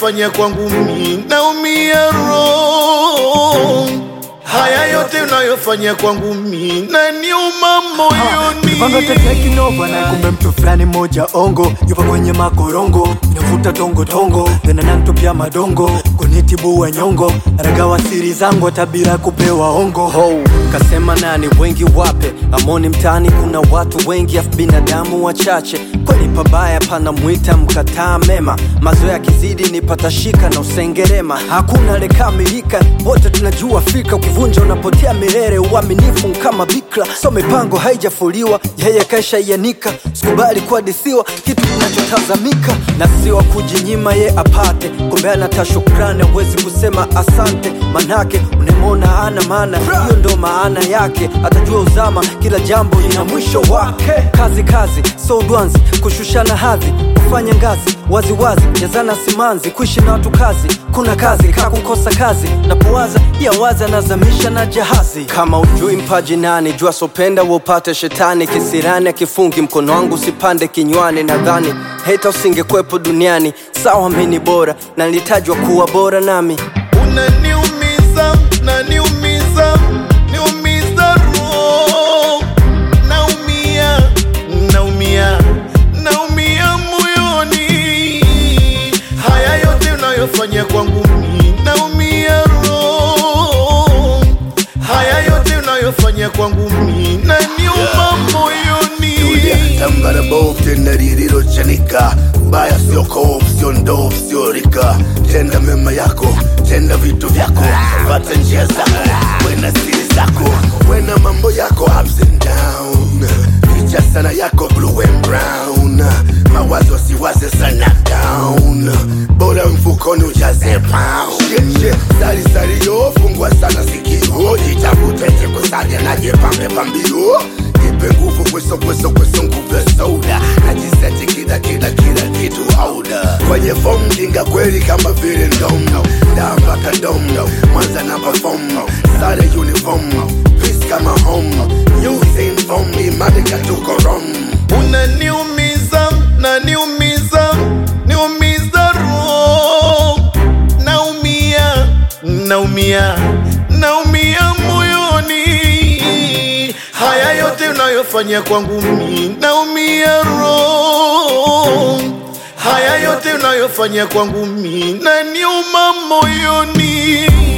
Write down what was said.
unayofanya kwangu mimi naumia roho. Haya yote unayofanya kwangu mimi naniuma moyoni. Panga teteki nova na kumbe mtu fulani moja ongo yupo kwenye makorongo, navuta tongo tongo tena nantupia madongo kunitibu wa nyongo, ragawa siri zangu tabira kupewa ongo. Ho kasema nani wengi wape amoni mtani, kuna watu wengi afu binadamu wachache. Kweli pabaya pana muita mkataa mema, mazoea kizidi nipata shika na usengerema. Hakuna lekamilika, wote tunajua fika, ukivunja unapotea milele. Uaminifu kama bikra, so mipango haijafuliwa, yeye kaisha yanika. Sikubali kuadisiwa kitu kinachotazamika, na siwa kujinyima ye apate. Kumbe anata shukrani, hawezi kusema asante, manake unemona ana maana. Hiyo ndo maana yake, atajua uzama kila jambo ina mwisho wake. Kazi kazi, so udwanzi, kushushana hadhi, kufanya ngazi, wazi wazi, jazana simanzi. Kuishi na watu kazi, kuna kazi, kakukosa kazi. Napowaza, ya waza nazamisha na jahazi. Kama ujui mpaji nani, jua sopenda upate shetani. Kisirani akifungi mkono wangu sipande kinywani. Nadhani hata usingekwepo duniani, sawa mimi bora, na nilitajwa kuwa bora nami. Unaniumiza, naniumiza, niumiza roho. Naumia, naumia, naumia moyoni. Haya yote unayofanya kwangu mimi naumia roho. Haya yote unayofanya kwangu mimi naniuma moyoni. Tambara bovu tena ririro chanika, mbaya sio kovu, sio ndovu, sio rika. Tenda mema yako, tenda vitu vyako, fata njia zako, wena siri zako, wena mambo yako ups and down. Ficha sana yako blue and brown, mawazo siwaze sana down. Bora mfukoni ujaze pound. Sari sari yo, fungwa sana sikio, jitafute kusadia na jepambe pambio. Nipe nguvu kweso nguvu soda, najiseti kila kitu auda. Kwenye fomu jinga kweli kama vile ndomo, damba kadomo, mwanza na perform. Sare uniform, peace kama home, news inform, imani katuko rom. Unaniumiza, naniumiza, niumiza roho. Naumia, naumia, naumia moyoni. Haya yote unayofanya kwangu mimi naumia roho. Haya yote unayofanya kwangu mimi naniuma moyoni.